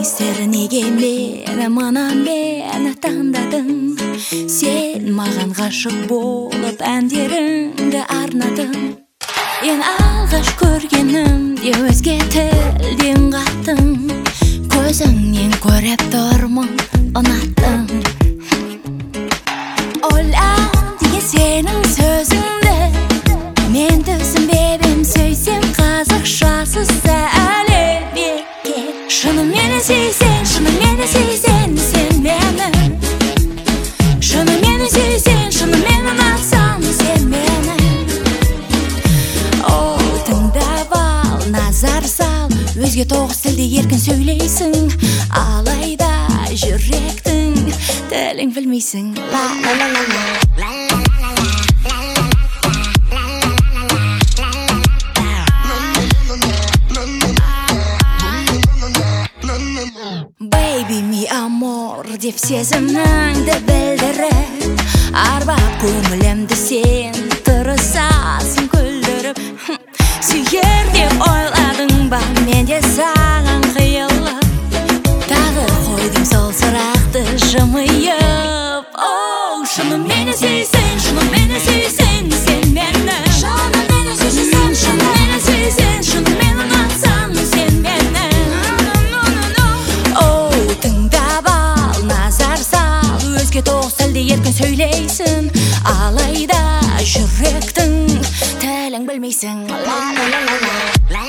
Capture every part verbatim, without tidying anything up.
сер неге мені мына мені таңдадың? Сен маған ғашық болып әндеріңді арнадың. Ең алғаш көргенімде өзге тілден қаттың. Көзіңнен көріп тұрмын, ұнаттың. Ойлан деген сенің сөзіңді, мен түсінбедім, сөйсем қазақшасы сәлемеке. Шынымен сүйсең, шынымен сүйсең сен мені. Шынымен сүйсең, шынымен ұнатсаң сен мені. О, тыңдап ал, назар сал, өзге тоғыз тілде еркін сөйлейсің, алайда жүректің тілін білмейсің. Ла ла ла ла ла. Baby mi amor деп сезіміңді білдіріп, арбап көңілімді сен тырысасың күлдіріп. Сүйер деп ойладың ба, мен де саған қиылып, тағы қойдым сол сұрақты жымиып. Оу, шынымен сүйсең, шынымен сүйсең сен мені. Шынымен сүйсең, шынымен сүйсең, шынымен ұнатсаң сен мені. Оу, тыңдап ал, назар сал, өзге тоғыз тілде еркін сөйлейсің, алайда жүректің тілін білмейсің. Ла ла ла ла ла.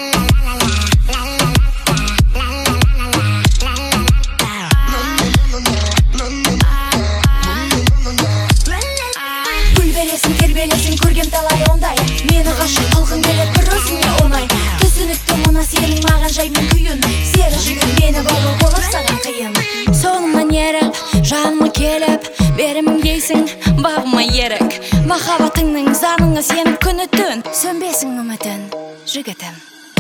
Гүлбелесің, тербелесің, көргем талай ондай, мені ғашық қылғың келіп бір өзіңе оңай. Түсінікті мына сенің маған жаймен күйін, сері жігіт мені бағу болып саған қиын. Соңымнан еріп, жаныма келіп, беремін дейсің бағыма ерік. Махаббатыңның заңына сеніп күні түн, сөнбесің үмітін жігітім.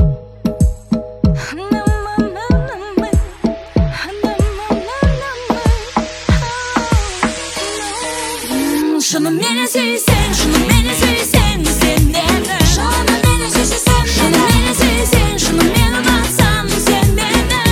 Шынымен сүйсең, шынымен сүйсең сен мені. Шынымен сүйсең, шынымен сүйсең, шынымен ұнатсаң сен мені.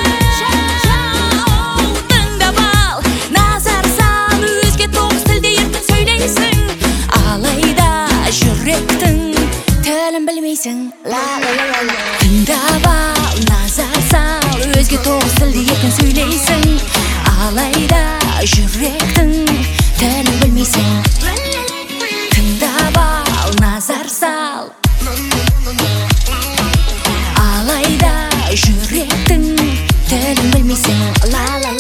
Оу, тыңдап ал, назар сал, өзге тоғыз тілде еркін сөйлейсің, алайда жүректің тілін білмейсің. Ла ла ла ла ла. Тыңдап ал, назар сал, өзге тоғыз тілде еркін сөйлейсің, алайда жүректің тілін білмейсің. Тыңдап ал, назар сал, алайда жүректің тілін білмейсің. Ла ла